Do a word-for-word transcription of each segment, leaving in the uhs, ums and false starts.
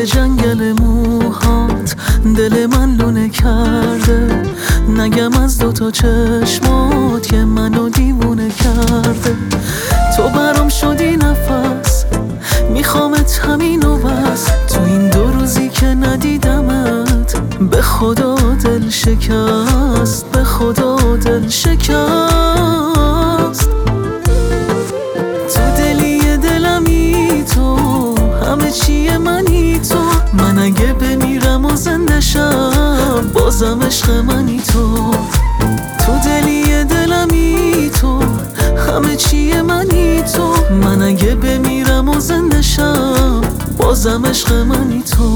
جنگل موهات دل من لونه کرده، نگم از دوتا چشمات که منو دیوونه کرده. تو برام شدی نفس، میخوامت همین و بس. تو این دو روزی که ندیدمت به خدا دل شکست، به خدا دل شکست. تو دلی دلمی تو، همه چیه منی تو. من اگه بمیرم و زنده شم بازم عشق منی تو. تو دلی دلمی تو، همه چیه منی تو. من اگه بمیرم و زنده شم بازم عشق منی تو.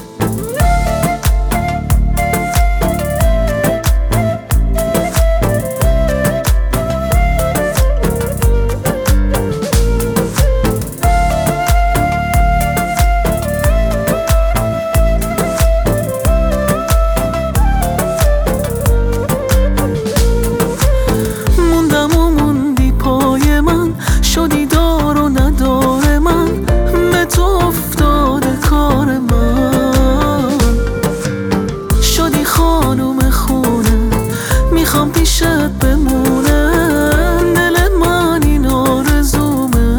شدی دار و ندار من، به تو افتاده کار من. شدی خانوم خونه، میخوام پیشت بمونه. دل من این آرزومه.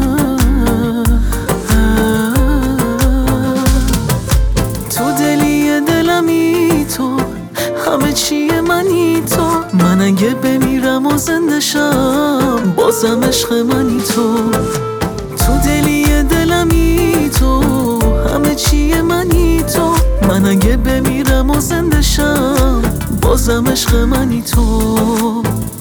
تو دلی دلمی تو، همه چیه منی تو. من اگه بمیرم و زنده شم بازم عشق منی تو. تو دلی دلمی تو، همه چیه منی تو. من اگه بمیرم و زنده شم بازم عشق منی تو.